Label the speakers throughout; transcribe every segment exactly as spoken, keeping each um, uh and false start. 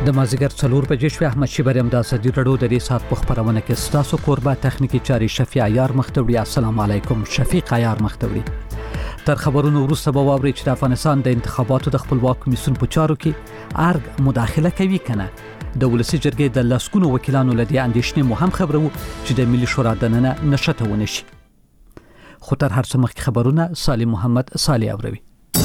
Speaker 1: د مازیګر څلور بجې شوې. احمد شیبر هم د ازادي راډیو د دې ساعت په خبرونه کې ستاسو کوربه تخنیکی چاري شفیع عیار مختوړي. السلام علیکم. شفیق عیار مختوړي. تر خبرونو وروسته به واورئ چې د افغانستان د انتخاباتو د خپلواک کمیسیون په چارو کې ارګ مداخله کوي کنه. د ولسی جرګې د لسګونو وکیلانو لدی اندېښنې مو هم خبرو چې د ملي شورا دننه نشته ونشي. خو تر هر څه مخکې خبرونه سالم محمد صالح اوروي.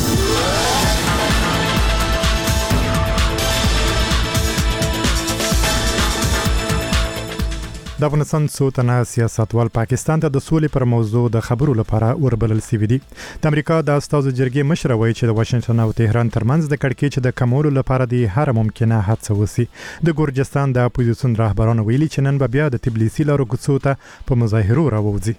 Speaker 2: د افغانستان څو تنه سیاستوال پاکستان ته د سولې پر موضوع د خبرو لپاره وربلل سوي دي. د امریکا د استازو جرګې مشر وایي چې د واشنگټن او تهران ترمنځ د کړکېچ د کمولو لپاره د هر ممکنه هڅه وسی. د ګورجستان د اپوزیسیون رهبرانو ویلي چې نن به بیا د تبلیسي لارو کوڅو ته په مظاهرو راوځي.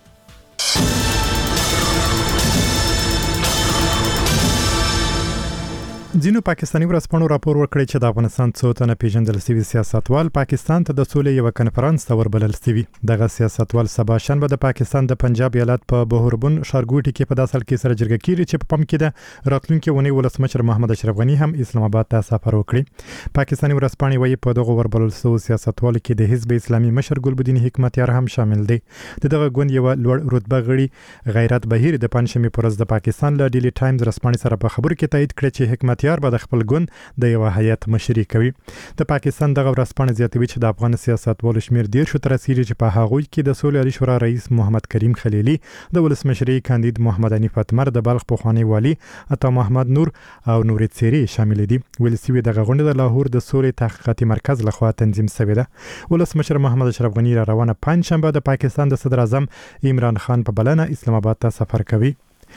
Speaker 2: ځینو پاکستاني ورځپاڼو راپور ورکړی چې د افغانستان څو تنه پیژندل شوي سیاستوال پاکستان ته د سولې یو کنفرانس ته وربلل شوي. دغه سیاستوال سبا شنبه د پاکستان د پنجاب ایالت په بهربون ښارګوټي کې په داسل کې سره جرګه کیږي چې په پم کې د راتلونکي ونی ولسمشر محمد اشرف غنی هم اسلام آباد ته سفر وکړي. پاکستاني ورځپاڼې وایي په دغه وربلل شوو سیاستوالو کې د حزب اسلامي مشر ګلبدین حکمتیار هم شامل دی. دغه ګوند یو لوړ رتبه غړي غیرت بهیر د پنځمې پرز د پاکستان له ډیلی ټایمز رسپانې سره په خبرو کې تایید کړ چې حکمتیار به د خپل ګوند د یو هیئت مشري کوي. د پاکستان دغه ورځپاڼه زیاتوي چې د افغان سیاستوالو شمیر ډیر شو تر رسیدي چې په هغوی کې د سولې عالی شورا رئیس محمد کریم خلیلی، د ولسمشري کاندید محمد حنیف اتمر، د بلخ پخوانی والی عطا محمد نور او نور څيري شامل دي. ولسوي دغه غونډه د لاهور د سولې تحقیقاتي مرکز لخوا تنظیم شوې ده. ولسمشر محمد اشرف غنی را روانه پنځ شنبه د پاکستان د صدر اعظم عمران خان په بلنه اسلام آباد ته سفر کوي.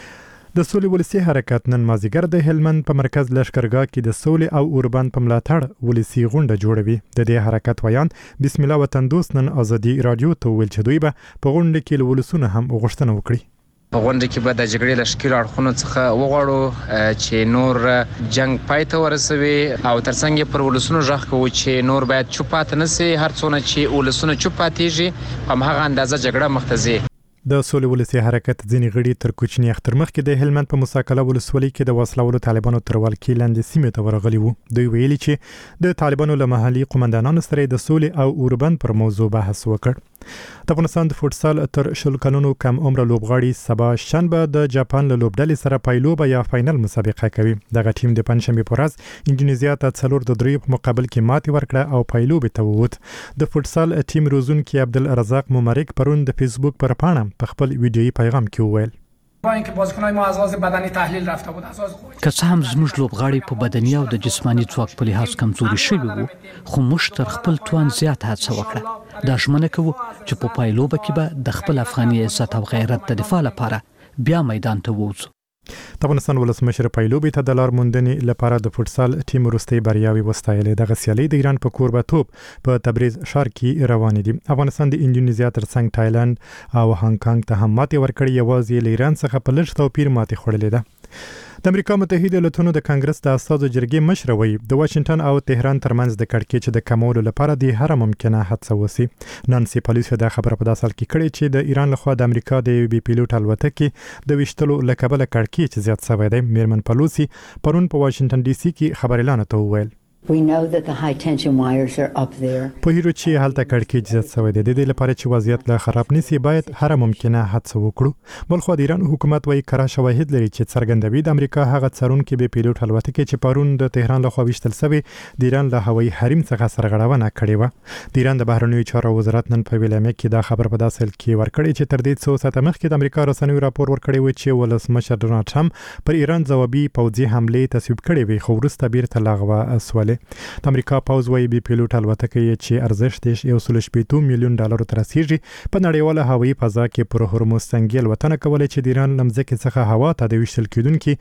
Speaker 2: د سولې ولسی حرکت نن مازیګر د هلمند په مرکز لشکرګاه کې د سولې او اوربند په ملاتړ ولسی غونډه جوړوي. د دې حرکت ویان بسم الله وطن دوست نن ازادي رادیو ته ویل چې دوی به په غونډه کې له ولسونه هم غوښتنه وکړي.
Speaker 3: په غونډه کې به د جګړې لشکري اړخونو څخه وغواړو چې نور جنگ پای ته ورسوي او ترڅنګ پر ولسونو ژغ کوو چې نور باید چوپ پاتې نشي. هر څونه چې ولسونه چوپ پاتېږي په همغه اندازه جګړه مخ ته ځي.
Speaker 2: د سولې ولسی حرکت ځینې غړي تر کوچني اختر مخکې د هلمند په مساکله ولسوالۍ کې د وسلوالو طالبانو تر ولکې لاندې سیمې ته ورغلي وو. دوی ویلي چې د طالبانو له محلي قومندانانو سره د سولې او اوربند پر موضوع بحث وکړ. د افغانستان د فوټسال تر شل کلونو کم عمر لوبغاړي سبا شنبه د جاپان له لوبډلې سره پایلوبه یا فاینل مسابقه کوي. دغه ټیم د پنځشنبه په ورځ انډونیزیا ته څلور د درې په مقابل کې ماتې ورکړه او پایلوبه ته ووت. د فوټسال ټیم روزونکي عبدالرزاق ممرک پرون د فیسبوک پر پاڼه په خپل ویډیویي پیغام کې وویل
Speaker 4: با اینکه بازیکن‌های ما از لحاظ بدنی تحلیل رفته بود اساس
Speaker 1: که څه هم زموږ لوبغاړي په بدني او د جسماني ځواک په لحاظ کمزوري شوي وو، خو موږ تر خپل توان زیات هڅه وکړه. دا ژمنه کوو چې په پایلوبه کې به د خپل افغاني عزت او غیرت د دفاع لپاره بیا میدان ته ووځو.
Speaker 2: د افغانستان ولسمشر پایلوبې ته د لار موندنې لپاره د فوټسال ټیم وروستۍ بریاوې وستایلې. دغه سیالي د ایران په کوربه‌توب په تبریز ښار کې روانې دي. افغانستان د انډونیزیا ترڅنګ تایلند او هانګ کانګ ته هم ماتې ورکړې. یوازې له ایران څخه په لږ توپیر ماتې خوړلې ده. د امریکا متحده ایالاتونو د کانګرس د استازو جرګې مشر وایي د واشنگټن او تهران ترمنځ د کړکېچ د کمولو لپاره د هر ممکنه هڅه وسی. نانسي پیلوسی د خبره په داسل کې کړې چې د ایران لخوا د امریکا د بي پیلوټ الوتکې د وشتلو لکبله کړکېچ زیات شوی دی. میرمن پیلوسی پرون په واشنگټن ډي سي کې خبريالانو ته وویل
Speaker 5: We know that the high tension wires are up there.
Speaker 2: په هیرو چې حالت کړکېچ زیات شوی دی. د دې لپاره چې وضعیت لا خراب نشي باید هر ممکنه هڅه وکړو. بلخو د ایران حکومت وايي کره شواهد لري چې څرګندوي د امریکا هغه څارونکي به پیلوټ الوتکې چې پرون د تهران لخوا وشتل شوی د ایران له هوایي حریم څخه سرغړونه کړې و. د ایران د بهرنیو چارو وزارت نن په ویلامه کې دا خبر په داسل کې ورکړی چې تر دې څو ساعته مخکې د امریکا رسنیو راپور ورکړی و چې ولسمشر ډونالد ټرمپ پر ایران ځوابي پوځي حمله تصویب کړې وي، خو وروسته بیرته لغوه شولې. د امریکا پاوز وايي بي پیلوټ الوتکه چې ارزښت یې یو سل شپږ میلیون ډالر تر رسیدي په نړیواله هوایي فضا کې پر هرمز څنګه الوتنه کولای چې د ایران لمځکه څخه هوا ته د وشتل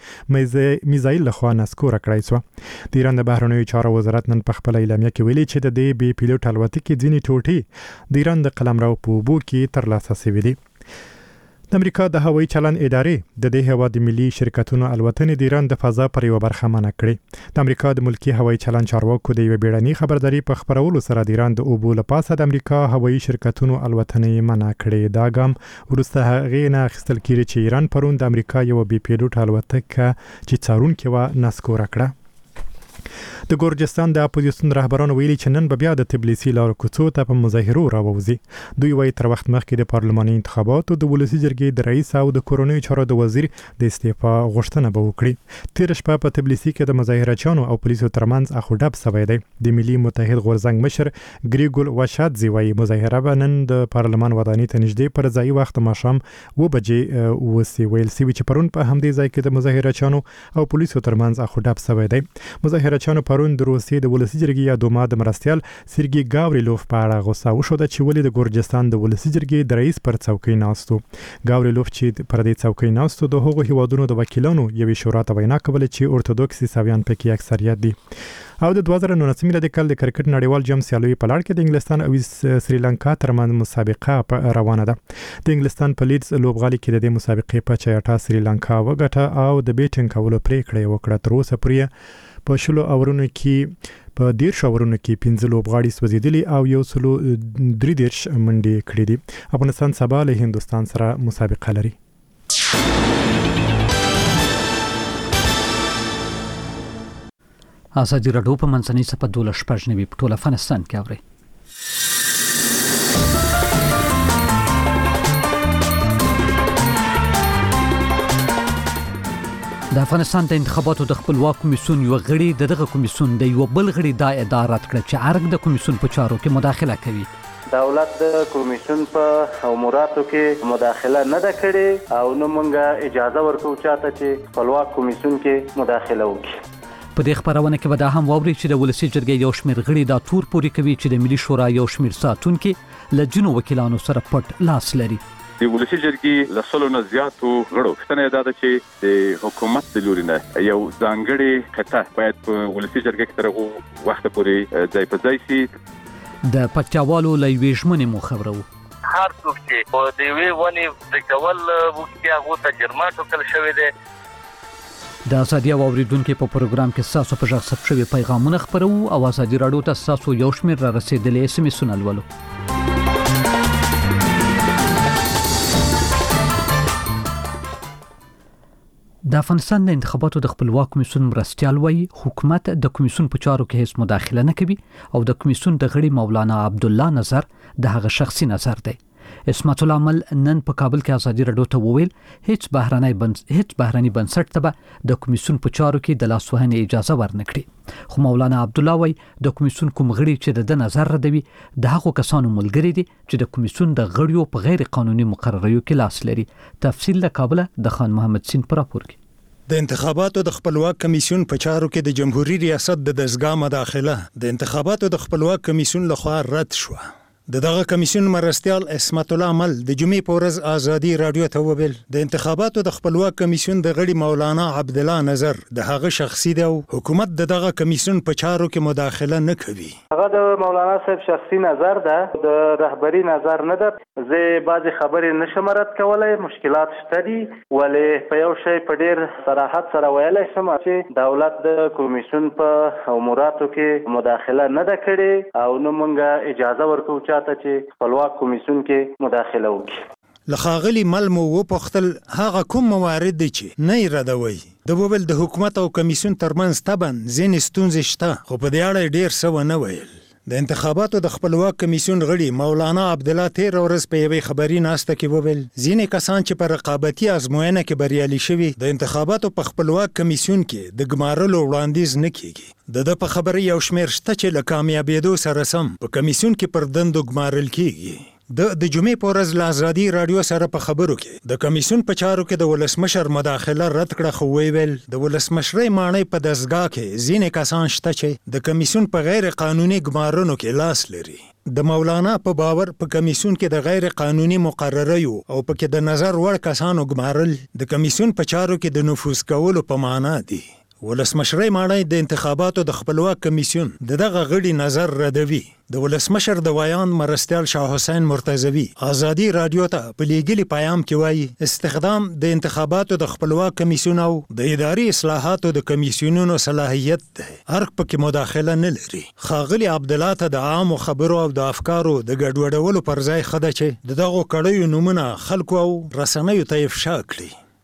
Speaker 2: کېدونکو میزایل لخوا نسکور کړای شو. د ایران د بهرنیو چارو وزارت نن په خپل اعلامیه کې ویلي چې د دې بي پیلوټ الوتکې ځینې ټوټې د ایران د قلمرو په اوبو کې ترلاسه شوې دي. د امریکا د هوایي چلن ادارې د دې هوا د ملي شرکتونو الوتنې د ایران د فضا پر یو برخه منع کړې. د امریکا د ملکی هوایي چلن چارواکو د یو بیړني خبرداري په خبرولو سره د ایران د اوبو لپاسه د امریکا هوایي شرکتونو الوتنې منع کړې. دا ګام وروسته هغه نه اخیستل کیږي چې ایران پرون د امریکا یو بي پیلوټ الوتکه چې څارونکي و نسکور کړه. د ګورجستان د اپوزیسیون رهبرانو ویلي چې نن به بیا د تبلیسي لارو کوڅو ته په مظاهرو راووځي. دوی وايي تر وخت مخکې د پارلماني انتخاباتو د ولسي جرګې د رئیس او د کورنیو چارو د وزیر د استعفا غوښتنه به وکړي. تیر شپه په تبلیسي کې د مظاهرچیانو او پولیسو ترمنځ اخوډب سوی دی. د ملي متحد غورځنګ مشر ګریګول واشادزي وايي مظاهره به نن د پارلمان ودانۍ ته نږدې پر ځای وخت ماښام اوه بجې وسي. ویل سوي چې پرون په همدې ځای کې د مظاهرچیانو او پولیسو ترمنځ اخوډب سوی دی. مظاهرچیانو پرون د روسیې د ولسي جرګې یا دوما د مرستیال سرګي گاوریلوف په اړه غوسه وشوه چې ولې د ګورجستان د ولسي جرګې د رئیس پر څوکۍ ناستو. گاوریلوف چې پر دې څوکۍ ناستو د هغو هیوادونو د وکیلانو یوې شورا ته وینا کوله چې اورتودوکس عیسویان پکې اکثریت دي. او د دوه زره نولسم میلادي کال د کرکټ نړیوال جام سیالیو په لړ کې د انګلستان او سریلانکا ترمنځ مسابقه روانه ده. د انګلستان په لیدز لوبغالي کې د دې مسابقې په چایټا سریلانکا وګټه او د بیټینګ کولو پریکړه وکړه. تر اوسه پورې په شلو اورونو کې په ډیر شاورونو کې پنځه لوبغاړي سوځېدلي او یو سلو درې دیرش منډې کړې دي. افغانستان سبا له هندوستان سره مسابقه لري.
Speaker 1: ازادي راډیو په منځنۍ سپه دولس شپږ نوي په ټول افغانستان کې اوري. د افغانستان د انتخاباتو د خپلواک کمیسیون یو غړي د دغه کمیسیون د یو بل غړي د اداره رد کړ چې ارګ د کمیسیون په چارو کې مداخله کوي.
Speaker 6: دولت د کمیسیون په اموراتو کې مداخله نه ده کړې او نو مونږه اجازه ورکو چاته چې خپلواک کمیسیون کې مداخله وکړي.
Speaker 1: په دې خبرونه کې به دا هم واوري چې د ولسي جرګې یو شمېر غړي دا تور پوري کوي چې د ملي شورا یو شمېر ساتونکي له ځینو وکیلانو سره پټ لاس لري.
Speaker 7: د ولسي جرګې له سلو نه زیاتو غړو څنګه دا ده چې د حکومت د لوري نه یو ځانګړي خطه باید په ولسي جرګې کې تر هغه وخت پورې ځای په ځای شي.
Speaker 1: د پکتیاوالو له یوې ژمنې مو خبرو.
Speaker 8: هر څوک چې په دې وی ونی د کول وکړي هغه ته جرمه ټاکل شوی دی.
Speaker 1: د ازادي او اوریدونکو په پروګرام کې تاسو په ژغ ثبت شوی پیغامونه خبرو او ازادي راډیو ته تاسو یو شمېر را رسیدلې اس ام اس ولولو. د افغانستان د انتخاباتو د خپلواک کمیسیون مرستیال وايي حکومت د کمیسیون په چارو کې هیڅ مداخله نه کوي او د کمیسیون د غړي مولانا عبدالله نظر د هغه شخصي نظر دی. اسمت الله مل نن په کابل کې ازادي راډیو ته وویل هیڅ بهرنۍ بنس هیڅ بهرنۍ بنسټ ته به د کمیسیون په چارو کې د لاسوهنې اجازه ورنکړي. خو مولانا عبدالله وايي د کمیسیون کوم غړي چې د نظر ردوي د هغو کسانو ملګری دي چې د کمیسیون د غړیو په غیر قانوني مقرریو کې لاس لري. تفصیل له کابل د خان محمد سین پر راپور کې.
Speaker 9: د انتخاباتو د خپلواک کمیسیون په چارو کې د جمهوریت ریاست د دزګاه مداخله د انتخاباتو د خپلواک کمیسیون لخوا رد شو. د دغه کمیسیون مرستیال اسمت الله مل د جمعې په ورځ ازادي راډیو ته وویل د انتخاباتو د خپلواک کمیسیون د غړي مولانا عبدالله نظر د هغه شخصي دی او حکومت د دغه کمیسیون په چارو کې مداخله نه کوي.
Speaker 6: هغه د مولانا صاحب شخصي نظر ده، د رهبری نظر نه ده. زه بعضی خبرې نشم رد کولای، مشکلات شته دي، ولې په یو شی په ډیر صراحت سره ویلای شم چې دولت د کمیسیون په اموراتو کې مداخله نه ده کړې او نو مونږه اجازه ورکو ته چې خپلواک کمیسیون کې مداخله وکړي.
Speaker 9: لخاغلی مل مو وپختل هغه کوم موارد دي چې نه ردوي. د وبل د حکومت او کمیسیون ترمنځ تبن زین ستونزې شته، خو په دې اړه ډیر څه ونه ویل. د انتخاباتو د خپلواک کمیسیون غړي مولانا عبدالله تیر ورځ په یوې خبري ناسته کې وویل ځینې کسان چې په رقابتي ازموینه کې بریالي شوي د انتخاباتو په خپلواک کمیسیون کې د ګمارلو وړاندیز نه کیږي. د د په خبرې یو شمېر شته چې له کامیابېدو سره سم په کمیسیون کې پر دندو ګمارل کیږي. د د جمعې په ورځ له ازادي راډیو سره په خبرو کې د کمیسیون په چارو کې د ولسمشر مداخله رد کړه، خو ویل د ولسمشرۍ ماڼۍ په دستګاه کې ځینې کسان شته چې د کمیسیون په غیر قانوني ګمارنو کې لاس لري. د مولانا په باور په کمیسیون کې د غیر قانوني مقرریو او پکې د نظر وړ کسانو ګمارل د کمیسیون په چارو کې د نفوذ کولو په معنا دي. ولسمشرۍ ماڼۍ د انتخاباتو د خپلواک کمیسیون د دغه غړي نظر ردوي. د ولسمشر د ویان مرستیال شاه حسین مرتضوی ازادي راډیو ته په لیږلي پیام کې وایي استخدام د انتخاباتو د خپلواک کمیسیون او د اداري اصلاحاتو د کمیسیونونو صلاحیت دی، ارګ پکې مداخله نه لري. ښاغلي عبدالله ته د عامو خبرو او د افکارو د ګډوډولو پر ځای ښه ده چې د دغو کړیو نومونه خلکو او رسنیو ته افشا کړي.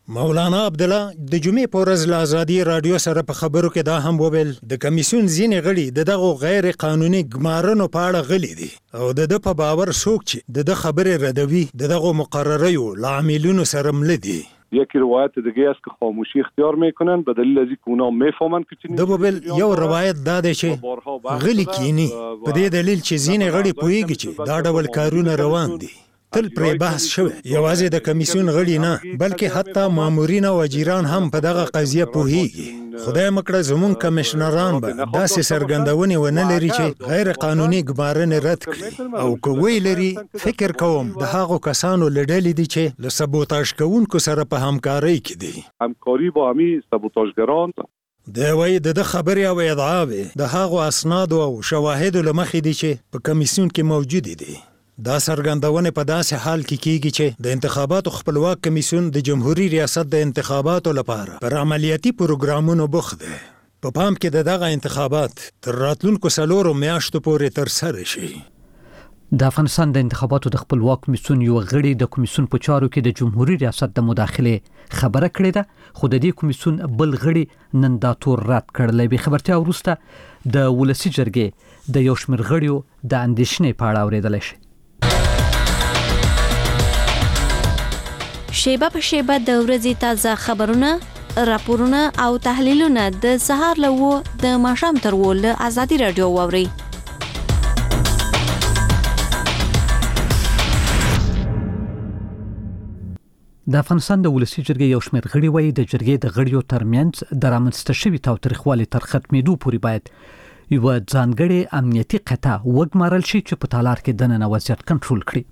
Speaker 9: مولانا عبدالله د جمعې په ورځ له ازادي رادیو سره په خبرو کې دا هم وویل د کمیسیون ځینې غړي د دغو غیر قانوني ګمارنو په اړه غلي دي او د ده په باور څوک چې د ده خبرې ردوي د دغو مقرریو له عاملینو سره مله دي.
Speaker 10: یکی روایت دیگه است که خاموشی اختیار میکنن به دلیل از اینکه اونا میفهمن که چنین
Speaker 9: دبل یو روایت دا دی چې غلي کینی په دې دلیل چې ځینې غړي پوهیږي چې دا ډول کارونه روان دي. تل پرې بحث شوی یوازې د کمیسیون غړي نه بلکې حتی مامورین او اجیران هم په دغه قضیه پوهیږي. خدای مکړه زمونږ کمشنران به داسې څرګندونې ونه لري چې غیر قانوني ګمارنې رد کړي او که وی لري فکر کوم د هغو کسانو له ډلې دي چې له سبوتاژ کوونکو سره په همکارۍ کې دي.
Speaker 10: همکاری با همي سبوتاژګران
Speaker 9: دی وایي د ده خبرې او ادعاوې د هغو اسنادو او شواهدو له مخې دي چې په کمیسیون کې موجودې دي. دا څرګندونې په داسې حال کې کیږي چې د انتخاباتو خپلواک کمیسیون د جمهوریت ریاست د انتخاباتو لپاره پر عملیاتي پروګرامونو بوخت دی. په پام کې د دغه انتخابات تر راتلونکو څلورو میاشتو پورې ترسره شي.
Speaker 1: د افغانستان د انتخاباتو د خپلواک کمیسیون یو غړي د کمیسیون په چارو کې د جمهوریت ریاست د مداخله خبره کړې ده خو د دې کمیسیون بل غړي نن دا تور رد کړل. به خبرتیا وروسته د ولسی جرګې د یو شمېر غړیو د اندېښنې په اړه اوریدل شي.
Speaker 11: شیبه په شیبه د ورځې تازه خبرونه، راپورونه او تحلیلونه د سهار له وو د ماښام تر وو له ازادي رادیو واوري.
Speaker 1: د افغانستان د ولسی جرګې یو شمېر غړي وایي د جرګې د غړیو ترمنځ د رامنځته شوي تاوتریخوالي تر ختمېدو پورې باید یو ځانګړې امنیتي قطعه وګمارل شي چې په تالار کې دننه وضعیت کنټرول کړي.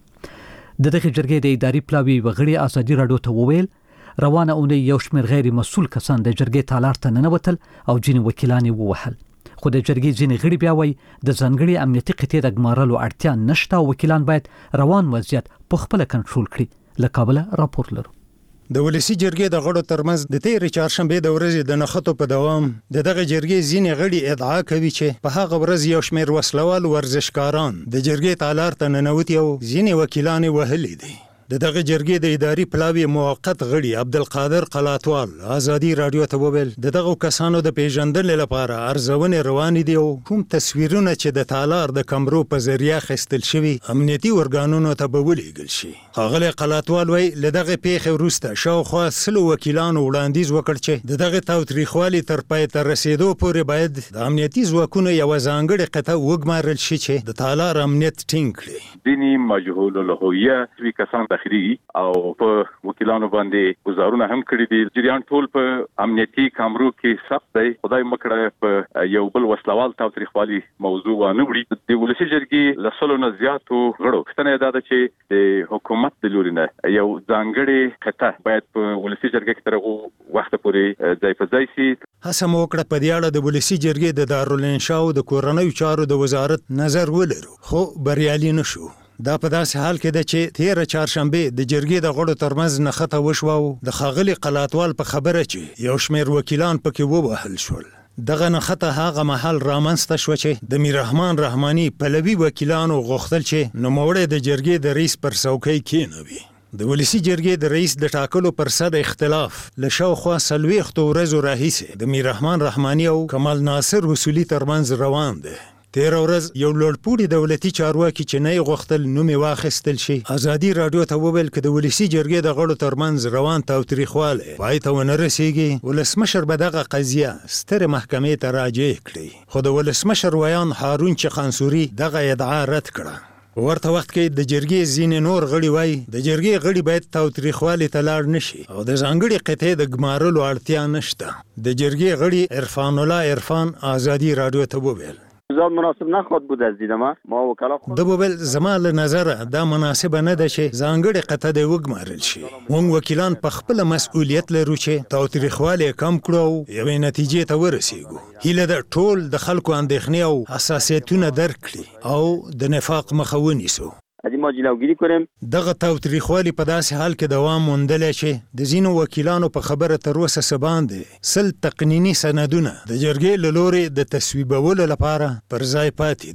Speaker 1: د دغه جرګې د اداري پلاوي وغړي ازادي رادیو ته وویل روانه اونۍ یو شمېر غیر مسؤل کسان د جرګې تالار ته ننوتل او ځینې وکیلان یې ووهل. خو د جرګې ځینې غړي بیا وایي د ځانګړې امنیتي قطعې د ګمارلو اړتیا نشته او وکیلان باید روان وضعیت په خپله کنټرول کړي. له کابله راپور لرو.
Speaker 9: د ولسی جرګې د غړو ترمنځ د تېرې چهارشنبې د ورځې د نښتو په دوام د دغه جرګې ځینې غړي ادعا کوي چې په هغه ورځ یو شمېر وسلوال ورزشکاران د جرګې تالار ته ننوتي او ځینې وکیلان یې وهلي دي. د دغه جرګې د اداري پلاوي موقت غړي عبدالقادر قلاتوال ازادي رادیو ته وویل د دغو کسانو د پیژندنې لپاره ارزونې روانې دي او کوم تصویرونه چې د تالار د کمرو په ذریعه اخیستل شوي امنیتي ارګانونو ته به ولیږل شي. ښاغلی قلاتوال وایي له دغې پیښې وروسته شاوخوا سلو وکیلانو وړاندیز وکړ چې د دغې تاوتریخوالي تر پای ته رسېدو پورې باید د امنیتي ځواکونو یوه ځانګړې قطعه وګمارل شي چې د تالار امنیت ټینګ کړي.
Speaker 7: ځینې مجهول الهویه کسان داخلي او په وکیلانو باندې گزارونه هم کړی دي. جریان ټول په امنیتي کامرو کې ثبت دی. خدای مکړه په یو بل وسلوال تاوتریخوالي موضوع ونه وړي. د ولسی جرګې له سلو نه زیاتو غړو پوښتنه دا ده چې د حکومت د لوري نه یو ځانګړې قطعه باید په ولسی جرګې کې تر هغه وخته پورې ځای په ځای شي.
Speaker 9: هڅه مو وکړه په دې اړه د ولسی جرګې د دارالانشا او د کورنیو چارو د وزارت نظر ولرو خو بریالي نه شو. دا په داسې حال کې ده چې تېره چهارشنبې د جرګې د غړو ترمنځ نښته وشوه او د ښاغلي قلاتوال په خبره چې یو شمېر وکیلان پکې ووهل شول. دغه نښته هغه مهال رامنځته شوه چې د میررحمان رحماني پلوي وکیلانو غوښتل چې نوموړی د جرګې د رئیس پر څوکۍ کېنوي. د ولسی جرګې د رئیس د ټاکلو پر سر اختلاف له شاوخوا څلوېښتو ورځو راهیسې د میررحمان رحماني او کمال ناصر اصولي ترمنځ روان دی. تېره ورځ یو لوړپوړي دولتي چارواکي چې نه یې غوښتل نوم یې واخیستل شي ازادي رادیو ته وویل که د ولسی جرګې د غړو ترمنځ روان تاوتریخوالی پای ته ونه رسېږي ولسمشر به دغه قضیه سترې محکمې ته راجع کړي. خو د ولسمشر ویان هارون چخانسوري دغه ادعا رد کړه. په ورته وخت کې د جرګې ځینې نور غړي وایي د جرګې غړي باید تاوتریخوالي ته لاړ نشي او د ځانګړې قطعې د ګمارلو اړتیا نشته. د جرګې غړي عرفان الله عرفان ازادي رادیو ته وویل
Speaker 12: زیاد مناسب نخواد بود از دید ما ما وکلا خود
Speaker 9: د بوبل زما له نظره دا مناسب نه ده چې ځانګړې قطعه د وګمارل شي. موږ وکیلان په خپل مسؤلیت لرو چې تاوتریخوالی کم کړو او یوې نتیجې ته ورسیږو. هیله ده ټول د خلکو اندېښنې او حساسیتونه درک کړي او د نفاق مخه ونیسو.
Speaker 12: از ما جلوگیری کنیم.
Speaker 9: دغه تاوتریخوالی په داسې حال کې دوام موندلی چې د ځینو وکیلانو په خبره تر اوسه څه باندې سل تقنیني سندونه د جرګې له لورې د تصویبولو لپاره پر ځای پاتې دي.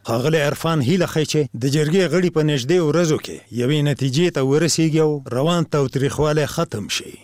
Speaker 9: ښاغلی عرفان هیله ښیي چې د جرګې غړي په نږدې ورځو کې یوې نتیجې ته ورسیږي او روان تاوتریخوالی ختم شي.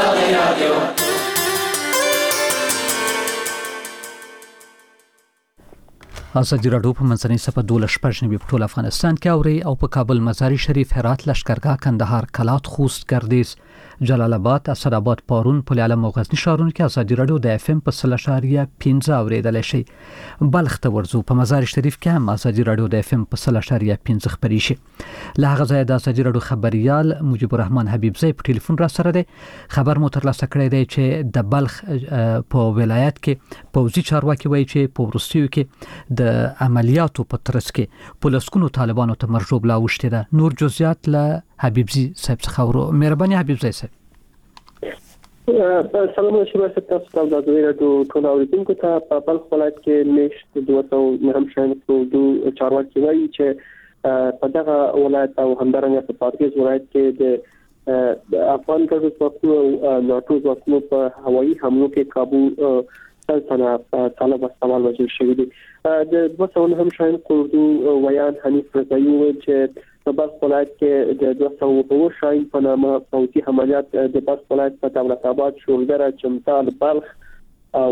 Speaker 1: ازادي راډیو په منځنۍ صفحه دولس شپږ نوي په ټول افغانستان کې اوري او په کابل مزار شریف هرات لشکرګاه کندهار کلات خوست ګردیز جلال آباد اسداباد پارون پل علم او غزنی ښارونو کې ازادي راډیو د اف ام په سل اشاریه پنځه اوریدل شي. بلخ ته ورځو په مزار شریف کې هم ازادي راډیو د اف ام په سل اشاریه پنځه خبري شي. له هغه ځای د ازادي راډیو خبريال مجيب الرحمن حبيب زئی په ټلیفون را سره دی. خبر مو ترلاسه کړی دی چې د بلخ په ولایت کې پوځي چارواکي وایي چې په ورستیو کې د عملیاتو په ترڅ کې پولیسونو طالبانو ته مرجوب لا وشته ده. نور جزئیات له حبيب زئی صاحب څخه ورو. مهرباني حبيب زئی صاحب.
Speaker 13: سلام علیکم تاسو ته د راډیو ټول اوریدونکو ته په بلخ ولایت کې نشت دوه سوه نهم شاین د چارواکي وایي چې په دغه ولایت او همدارنګه په پارکیز ولایت کې د افغان ګډ ځواکونو او ناتو ځواکونو په هوایي حملو کې کابو سلطنه طالب استعمال وجل شوی دی. د دوه سوه نهم شاین اردو ویان حنیف رضایی وایي چې په بلخ ولایت کې د دوه سوه اووه شاین په نامه پوځي عملیات د بلخ ولایت په دولت آباد شولګره چمتال بلخ او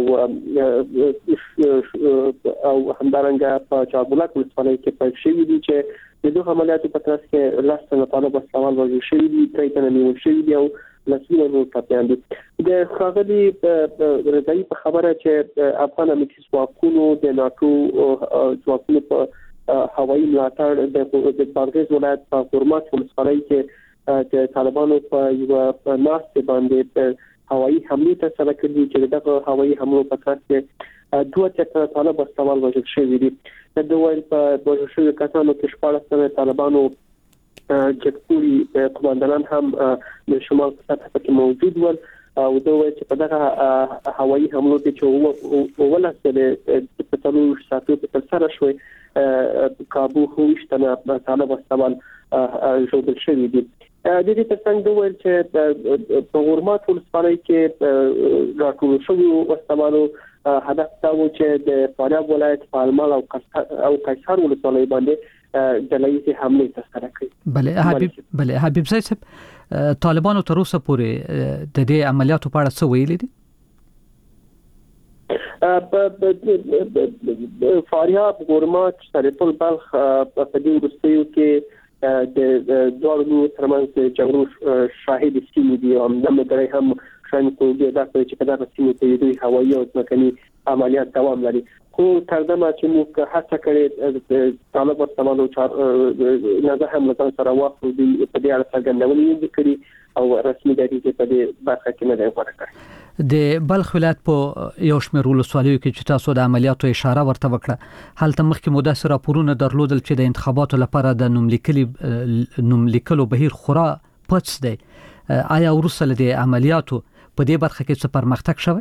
Speaker 13: او همدارنګه په چاربلاک ولسوالۍ کې پیل شوي دي چې د دوه عملیاتو په ترڅ کې لس تنه طالب استعمال وجل شوي دي، درې تنه نیول شوي دي او لسونه نور ټپیان دي. د ښاغلي رضایی په خبره چې افغان امنیتي ځواکونو د ناتو ځواکونو په هوایي ملاتړ د بادغیس ولایت په خرمات ولسوالۍ کې د طالبانو په یو ناست باندې هوایي حمله ترسره کړې چې دغه هوایي حمله په ترڅ کې دوه تنه طالب استعمال وجل شوي دي. د دوی په وجل شوي کسانو کې شپږ تنه طالبانو جګپوري قوماندانان هم د شمال په سطح کې موجود ول او دوی چې په دغه هوایي حمله کې چې ولسله په تلو ساتو په ترسره شوی کابو هوښتنه طالب استعمال جوړ شوی دي. د دې ترڅنګ دوی چې په ورمات ولسوالۍ کې راټول شوی استعمالو هدف دا و چې د فاریاب ولایت پالمال او او قیصر ولسوالۍ باندې جلایي حمله ترسره کړي.
Speaker 1: بله حبیب بله حبیب زئی صاحب طالبانو تر اوسه پورې د دې عملیاتو په اړه څه ویلي دي؟
Speaker 13: فاریاب ورمات سرپل بلخ په دې وروستیو کې د دوړو ترمنځ جګړو شاهد سیمې دي او هم د هم شاین کوجه دا چې په دغه سیمه کې دوی هوایي او ځمکني عملیات دوام لري. خو تر دمه چې موږ هڅه کړې طالب استعمالو نه هم له سره واخلو دي په دې اړه څرګندونې یې کړې او رسمي دریځ په دې برخه کې نه دی ورکړی.
Speaker 1: د بلخ ولایت په یو شمېر ولسوالیو کې چې تاسو د عملیاتو اشاره ورته وکړه هلته مخکې مدثر راپورونه درلودل چې د انتخاباتو لپاره د نوملیکلي نوملیکلو بهیر خورا پڅ دی. آیا وروسته له دې عملیاتو په دې برخه کې څه پرمختګ شوی؟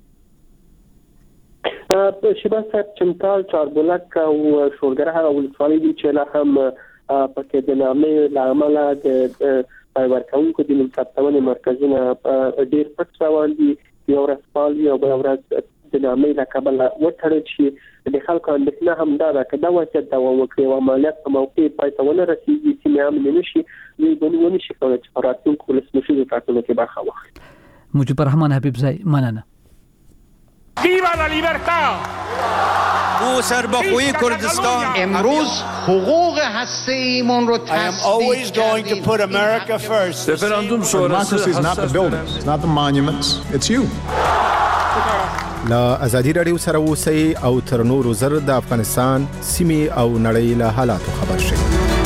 Speaker 13: شیبا صاحب چمتال چاربلاک او شولګره هغه ولسوالۍ دي چې لا هم پکې د نامې لامل د ورکوونکو د ملکاتونې مرکزونه ډېر پټ روان دي. یو ورځ پالي او بل ورځ د نامې له کبله وټړل شي. د خلکو اندېښنه هم دا ده که دا وضعیت دوام وکړي او عملیات په موقع پای ته ونه رسېږي سیمې امنې نه شي دوی به ونه شي کولی چې په راتلونکو ولسمشرو ټاکنو کې برخه واخلي.
Speaker 1: مجيب الرحمن حبيب زئی مننه.
Speaker 14: ویوا لا لیبرتا
Speaker 15: او سربخوی کردستان
Speaker 16: امروز حقوق هسته ایمون رو
Speaker 14: تصدیق کردیم.
Speaker 17: referendum democracy is not the buildings, it's not the monuments, it's you.
Speaker 18: لا ازادي راډیو سره اوسئ او تر نورو زر د افغانستان سیمې او نړۍ له حالاتو خبر شئ.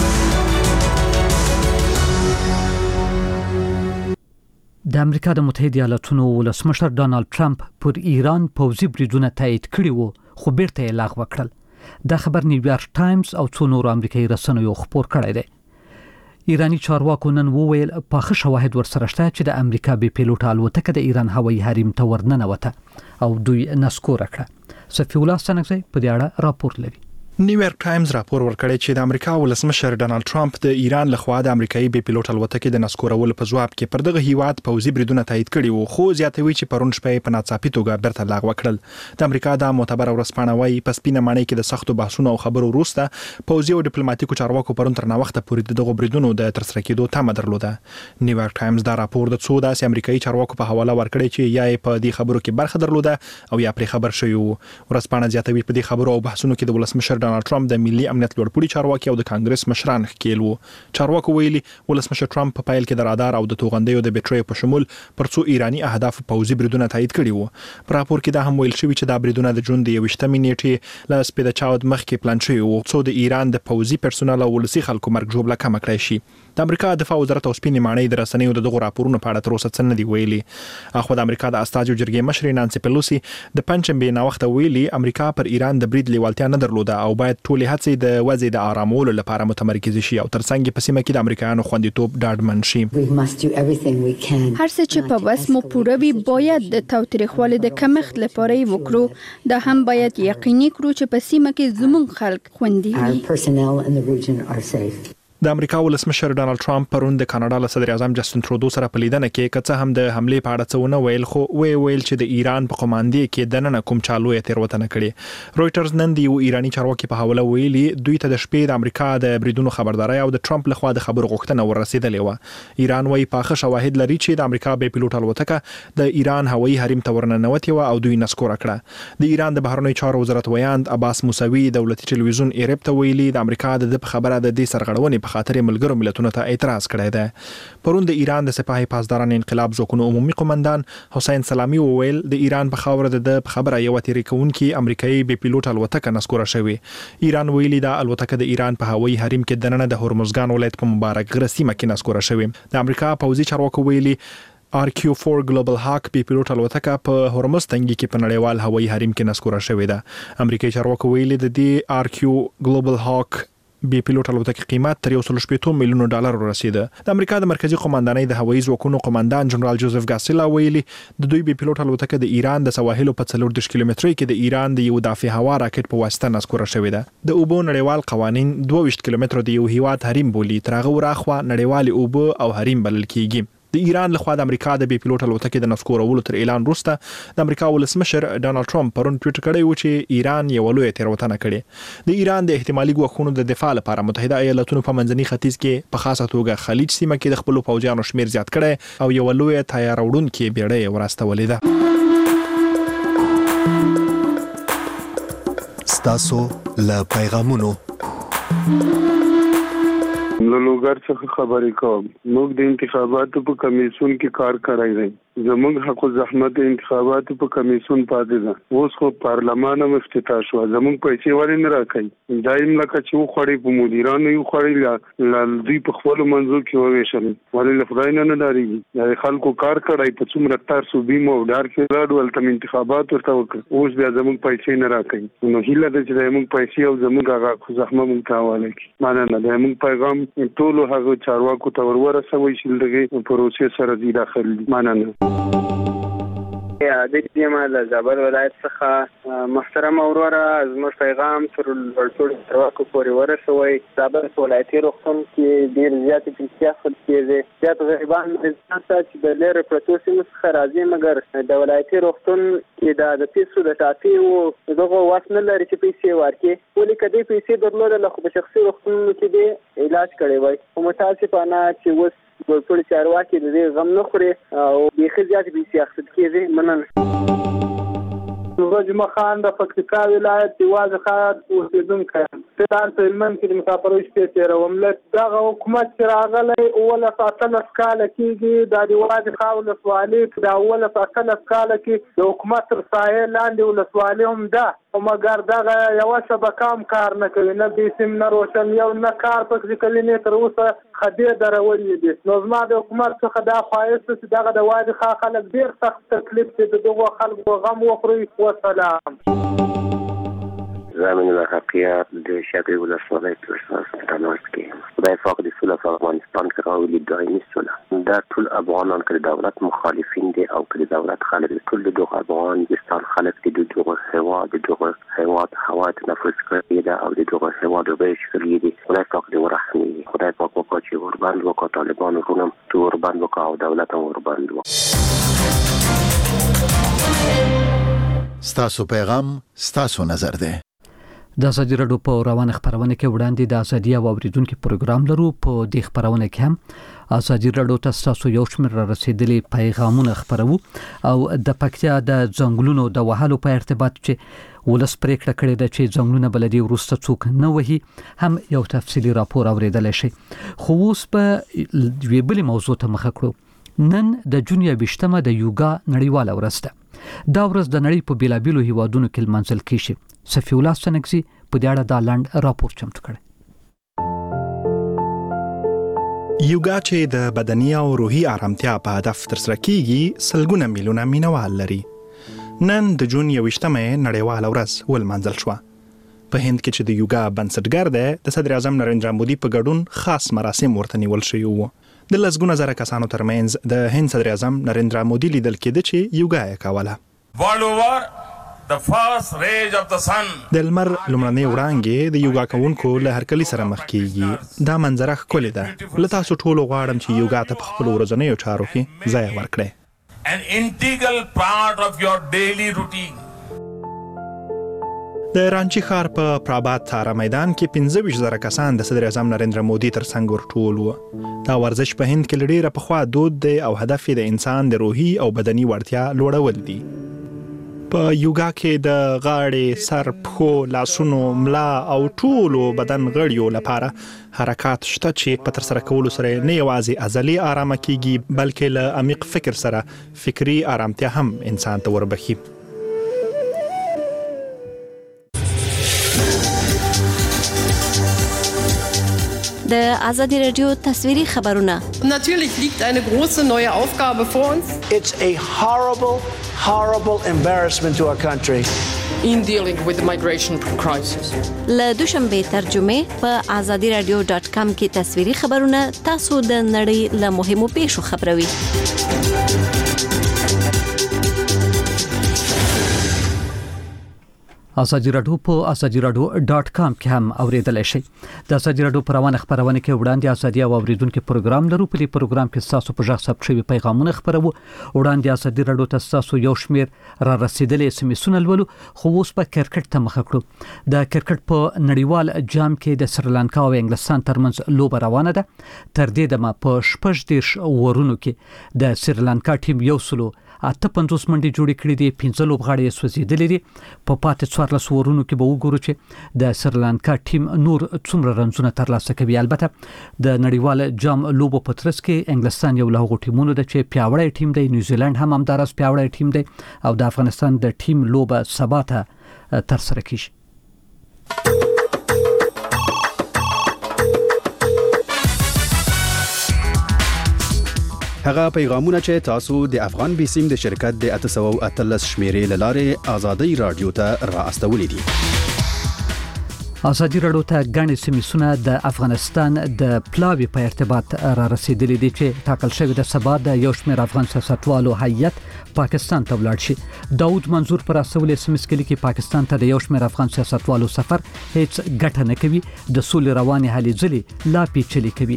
Speaker 1: د امریکا د متحده ایالاتونو ولسمشر ډانلډ ټرمپ پر ایران پوځي بریدونه تایید کړي وو خو بیرته یې لغوه کړل. دا خبر نیویارک ټایمز او څو نورو امریکایي رسنیو خبر کړی دی. ایرانی چارواکو نن وویل پاخه شواهد ورسره شته چې د امریکا بي پیلوټ الوتکه د ایران هوایي حریم ته ورننوته او دوی نسکور کړه. صفی الله سنگزی په دې اړه راپور لري.
Speaker 19: نیویارک ټایمز راپور ورکړی چې د امریکا ولسمشر ډانلډ ټرمپ د ایران لخوا د امریکایي بي پيلوټ الوتکې د نسکورولو په ځواب کې پر دغه هیواد پوځي بریدونه تایید کړي وو، خو زیاتوي چې پرون شپه په ناڅاپي توګه بیرته لغوه کړل. د امریکا د معتبر ورځپاڼه وايي په سپینه ماڼۍ کې د سختو بحثونو او خبرو وروسته پوځي او ډیپلوماټیکو چارواکو پرون تر ناوخته پورې دغه بریدونو د ترسره کېدو تمه درلوده. نیویارک ټایمز دا راپور د څو داسې امریکایي چارواکو په حواله ورکړی چې یا په دې خبرو کې برخه درلوده او یا پرې خبر شوی وو. ورځپاڼه زیاتوي په دې خبرو او بحثونو کې د ولسمشر ډانلډ ټرمپ د ملي امنیت لوړپوړي چارواکي او د کانګرس مشران ښکېل وو. چارواکو ویلي ولسمشر ټرمپ په پایل کې د رادار او د توغندیو د بیټریو په شمول پر څو ایرانی اهداف پوځي بریدونه تایید کړي وو. په راپور کې دا هم ویل شوی چې دا بریدونه د جون د یوویشتمې نیټې له سپیده چاود مخکې پلان شوي وو څو د ایران د پوځي پرسونل او ولسي خلکو مرګ ژوبله کم کړی شي. د امریکا دفاع وزارت او سپینې ماڼۍ د رسنیو د دغو راپورونو په اړه تر اوسه څه نه دي ویلي. اخو د امریکا د استازو جرګې مشرې نانسي پیلوسی د پنځشنبې ناوخته ویلي امریکا پر ایران د برید لیوالتیا نه درلوده او باید ټولې هڅې د وضع د آرامولو لپاره متمرکز شي او ترڅنګ په سیمه کې د امریکایانو خوندیتوب ډاډمن شي.
Speaker 20: هر څه چې په وس مو پوره وي باید د تاوتریخوالي د کمښت لپاره یې وکړو. دا هم باید یقیني کړو چې په سیمه کې زموږ خلک خوندي وي.
Speaker 19: د امریکا ولسمشر ډانلډ ټرمپ پرون د کاناډا له صدر اعظم جسټین ترودو سره په لیدنه کې کڅه هم د حمله په اړه څه ونه ویل، خو وی ویل چې د ایران په قوماندې کې د نن کوم چالو یې تیروتنه کړې. رويټرز نن د یو ایرانی چارواکي په حواله ویلي دوی ته د شپې د امریکا د بریدونو خبرداري او د ټرمپ لخوا د خبرو غوښتنه ورسېدلې و. ایران وايي پاخه شواهد لري چې د امریکا بي پيلوټ الوتکه د ایران هوایي حریم ته ورننوتې و او دوی نسکور کړه. د ایران د بهرنیو چارو وزارت ویاند عباس موسوي دولتي ټلویزیون ایرب ته ویلي د امریکا د خبره د دې سرغړونې په خاطر ملګرو ملتونو ته اعتراض کړی دی. پرون د ایران د سپاهي پاسداران انقلاب ځواکونو عمومي قومندان حسین سلامي وویل د ایران په خاوره د خبره یو تیری کوونکی امریکایي بي پيلوټ الوتکه نسکوره شوی. ایران ویلي دا الوتکه د ایران په هوایي حریم کې د نن د هرمزګان ولایت په مبارک غره سیمه کې نسکوره شوی. د امریکا پوځي چارواکو ویلي آر کیو فور ګلوبل هاک بي پيلوټ الوتکه په هرمز تنګي کې په نړیوال هوایي حریم کې نسکوره شوې ده. امریکایي چارواکو ویلي د دې آر کیو ګلوبل هاک بي پيلوټ الوتکې قیمت تر یو سل شپږ میلیونو ډالر ورسیده. د امریکا د مرکزی قومندانۍ د هوایي ځواکونو قومندان جنرال جوزف ګاسیلا ویلي د دوی بي پيلوټ الوتکه د ایران د سواحلو په څلور دېرش کیلومترۍ کې د ایران د یو دافع هوا راکټ په واسطه نسکوره شوې ده. د اوبو نړیوال قوانین دوه ویشت کیلومتره د یو هیواد حریم بولي، تر هغه وراخوا نړیوال اوبو او حریم بلل کیږي. د ایران لخوا د امریکا د بي پيلوټ الوتکې د نسکورولو تر اعلان وروسته د امریکا ولسمشر ډانلډ ټرمپ پرون ټویټ کړی و چې ایران یو لوی تیروتنه کړې. د ایران د احتمالي ګواښونو د دفاع لپاره متحده ایالاتونو په منځني ختیځ کې په خاصه توګه خلیج سیمه کې د خپل پوځیانو شمیر زیات کړی او یو لوی تیار وړونکې بیړۍ ورستولې ده.
Speaker 21: ستاسو له پیغامونو
Speaker 10: له لوګر څخه خبرې کوم. موږ د انتخاباتو په کمیسیون کې کار کوي دي. زموږ حق او زحمت انتخاباتو په کمیسیون پاتې ده. اوس خو پارلمان هم افتتاح شو. زموږ پیسې ولې نه راکړي؟ دایم لکه چې و خړې په مدیرانو یو خړې لا دوی په خپل منځو کې وویشل. ولې له خدای نه نه ډارېږي؟ د خلکو کار کړای په څومره تر صوبې مو ډار کې راډول تم انتخابات ورته وکړ. اوس بیا زموږ پیسې نه راکړي. نو هیله ده چې زموږ پیسې او زموږ هغه زحمت مونږ ته حواله کړي. مانه نه زموږ پیغام ټول هغه چارواکو ته ورورسوي چې دغه پروسې سره دي داخل دي. مانه نه
Speaker 22: د دې مال زابل ولایت څخه محترم اوروره زموږ پیغام تر ټولو چارواکو پورې ورسوي. زابل ولایتي روغتون کې ډېر زیات پیسې خرڅ کېږي. زیات غریبان چې د لرې پرتو سیمو څخه راځي، مګر د ولایتي روغتون کې د پیسو د ټاپي او دغه واس نه لري چې پیسې ورکړي. ولې که دې پیسې درلودل خو په شخصي روغتونونو کې دې علاج کړی وای. خو متاسفانه چې اوس ټول چارواکي د دې غم نه خوري او بیخي زیات پیسې اخیستل کېږي. مننه.
Speaker 23: رجمه خان د پکتیکا ولایت دیواز خان اوسیدونکی ستار په هلمند کې د مسافرو شپې تېروم. دغه حکومت چې راغلی اوولس اتلس کاله کېږي. د دیواز خان ولسوالي د اوولس اتلس کاله کې د حکومت تر سایې لاندې ولسوالي هم ده، مګر دغه یوه شبکه هم کار نه کوي، نه بیسیم نه روشن یو نه کار پکې کوي، نه تر اوسه خدې درولې دي. نو زما د حکومت څخه دا خواهش ده چې دغه د وادي خان خلک ډېر سخت تکلیف چې د دغو خلکو غم وخوري. وسلام.
Speaker 24: زمین و حقیقت د شبه ولسوالۍ ترساس تماس کې خدای پاک د سوله په افغانستان کې راولي دایمي سوله. دا ټول افغانان کې دولت مخالفین دي او کې دولت خلک ټول دغه افغانستان خلک د دغه هوا د دغه هوا هوا تنفس کوي دا او دغه هوا د ویش کوي دي خدای پاک دې ورحمي خدای پاک وکړي چې ورباندې وکړي طالبان ورونم تو ورباندې وکړي او دولت ورباندې وکړي.
Speaker 21: ستاسو پیغام ستاسو نظر ده.
Speaker 1: د ازادي راډیو په روانه خبرونه کې وړاندې د ازادي او اوریدونکو پروګرام لرو. په دې خبرونه کې هم ازادي راډیو ته تاسو یو شمېر را رسیدلي پیغامونه خبرو او د پکتیا د ځنګلونو د وهلو په ارتباط چې ولس پریکړه کړې ده چې ځنګلونه بلدي ورسته څوک نه وهي هم یو تفصیلی راپور اوریدل شي. خو اوس په ویبلې موضوع ته مخ کړو. نن د جون یویشتمه د یوګا نړیواله ورځ ده. دا ورځ د نړۍ په بیلابیلو هیوادونو کې لمانځل کیږي. صفی الله سنگزی په دې اړه د لاند راپور چمتو کړی.
Speaker 19: یوګا چې د بدني او روحي آرامتیا په هدف ترسره کیږي سلګونه میلیونه مینوال لري. نن د جون یویشتمه نړیواله ورځ ولمانځل شوه. په هند کې چې د یوګا بنسټګر دی د صدر اعظم نریندرا مودي په ګډون خاص مراسم ورته نیول شوي وو. د لسګونه زره کسانو ترمنځ د هند صدر اعظم نریندرا مودي لیدل کېده چې یوګا یې کوله.
Speaker 2: World over, the first rays of the sun.
Speaker 19: د لمر لومړنۍ وړانګې د یوګا کوونکو له هرکلي سره مخ کیږي. دا منظره ښکلې ده. له تاسو ټولو غواړم چې یوګا ته په خپلو ورځنیو چارو کې ځای ورکړئ.
Speaker 2: An integral part of your daily routine.
Speaker 19: د رانچی ښار په پرابات تاره میدان کې پنځه ویشت زره کسان د صدر اعظم نریندرا مودي تر څنګ ورټول وو. دا ورزش په هند کې ډېره پخوا دود دی او هدف یې د انسان د روحي او بدني وړتیا لوړول دي. په یوګا کې د غاړې، سر، پښو، لاسونو، ملا او ټولو بدن غړیو لپاره حرکات شته چې په ترسره کولو سره نه یوازې عضلې آرامه کیږي بلکې له عمیق فکر سره فکری آرامتیا هم انسان ته وربخي.
Speaker 11: د ازادي رادیو تصویری خبرونه.
Speaker 3: Natürlich liegt eine große neue Aufgabe vor uns.
Speaker 14: It's a horrible, horrible embarrassment to our country.
Speaker 3: In dealing with the migration crisis.
Speaker 11: له دوشنبه ترجمه په azadi radio dot com کې تصویری خبرونه تاسو د نړۍ له مهمو پیښو خبروي.
Speaker 1: ازادي راډیو په azadi radio dot com کې هم اوریدل شي. د ازادي راډیو پر روانه خبرونه کې وړاندې ازادي او اوریدونکو پروګرام لرو. په دې پروګرام کې تاسو په ځخ ثبت شوی پیغامونه خبرو. وړاندې ازادي راډیو ته تاسو یو شمېر را رسیدلې سمسونه لولو. خو اوس په کرکټ ته مخ کړو. د کرکټ په نړیوال جام کې د سریلانکا او انګلستان ترمنځ لوبه روانه ده. تر دې دمه په شپږ دیرش ورونو کې د سریلانکا ټیم یو سلو اته پنځوس منډي جوړې کړې دي. پنځه لوبغاړي یې سوځېدلې دي. په پاتې څوارلس ورونو کې به وګورو چې د سریلانکا ټیم نور څومره رنزونه ترلاسه کوي. البته د نړیوال جام لوبو په ترڅ کې انګلستان یو له هغو ټیمونو ده چې پیاوړی ټیم دی. نیوزیلند هم همدارس پیاوړی ټیم دی او د افغانستان د ټیم لوبه سبا ته ترسره کیږي.
Speaker 4: هغه پیغامونه چې تاسو د افغان بیسیم د شرکت د اته سوه او اتلس شمیرې لاره ازادي رادیو ته را استولې دي.
Speaker 1: ازادي راډیو ته غاڼې سیمسونه د افغانستان د پلاوی په ارتباط را رسیدلې دي چې ټاکل شوی د سبا د یو شمېر افغان سیاستوالو هیئت پاکستان ته ولاړ شي. داود منظور پر اسول سیمس کې لیکي پاکستان ته د یو شمېر افغان سیاستوالو سفر هیڅ ګټه نه کوي. د سولې رواني هلې ځلې لا پیچلې کوي.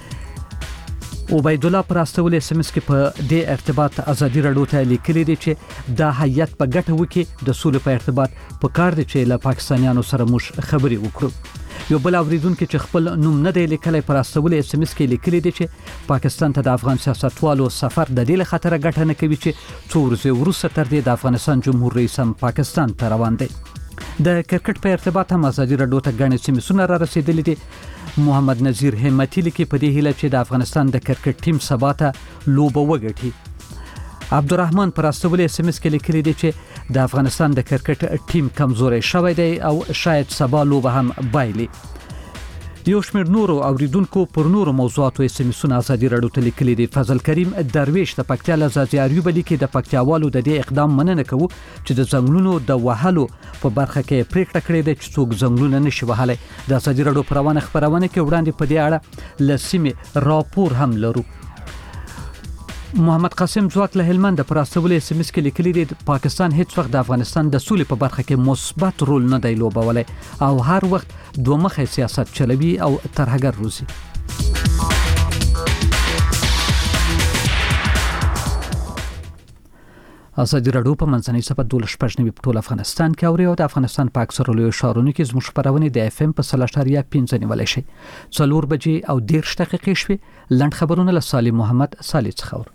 Speaker 1: عبید الله پر استول اس ام اس کې په دې ارتباط ازادي راډیو ته لیکلي دي چې د هیئت په ګټه وکي د سولې په ارتباط په کار دي چې له پاکستانیانو سره موږ خبري وکړو. یو بل اوریدونکو چې خپل نوم نه دی لیکلی پر استول اس ام اس کې لیکلي دي چې پاکستان ته د افغان سیاستوالو سفر د دې لخوا ګټه نه کوي چې څو ورځې وروسته تر دې د افغانستان جمهور رئیس هم پاکستان ته روان دی. د کرکټ په ارتباط هم ازادي راډیو ته غاڼې سیمسونه را رسیدلې دي. محمد نذیر همتی لیکي په دې هیله چې د افغانستان د کرکټ ټیم سبا ته لوبه وګټي. عبدالرحمن پر استول اس ام اس کې لیکلي دي چې د افغانستان د کرکټ ټیم کمزوري شوی دی او شاید سبا لوبه هم بایلي. یو شمېر نورو اوریدونکو پر نورو موضوعاتو اس ام اسونه ازادي راډیو ته لیکلي دي. فضل کریم درویش د پکتیا له ځاځي اریوب لیکي د پکتیاوالو د دې اقدام مننه کوو چې د ځنګلونو د وهلو په برخه کې پریکړه کړې ده چې څوک ځنګلونه نشي وهلی. د ازادي راډیو پر روانه خبرونه کې وړاندې په دې اړه له سیمې راپور هم لرو. محمد قاسم ځواک له هلمند پر استولې سیمس کې لیکلي دي پاکستان هیڅ وخت د افغانستان د سولې په برخه کې مثبت رول نه دی لوبولی او هر وخت دوه مخه سیاست چلوي او ترهګر روزي. ازادي راډیو په منځنۍ سپه دولس پښنوي په ټول افغانستان کې اوري او د افغانستان په اکثر لوی ښارونو کې زموږ خبرونه د اف ام په سلاشتاریا پنځه نیولای شي. څلور بجې او ډېر دقیقې شوي. لنډ خبرونه له صالح محمد صالح څخه.